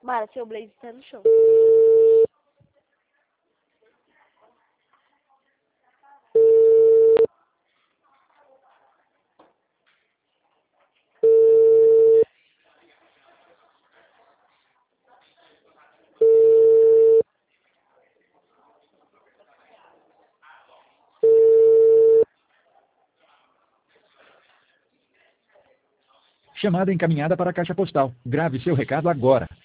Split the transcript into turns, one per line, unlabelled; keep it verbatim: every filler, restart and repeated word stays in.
Mara, seu blazer tá no chão.
Chamada encaminhada para a caixa postal. Grave seu recado agora.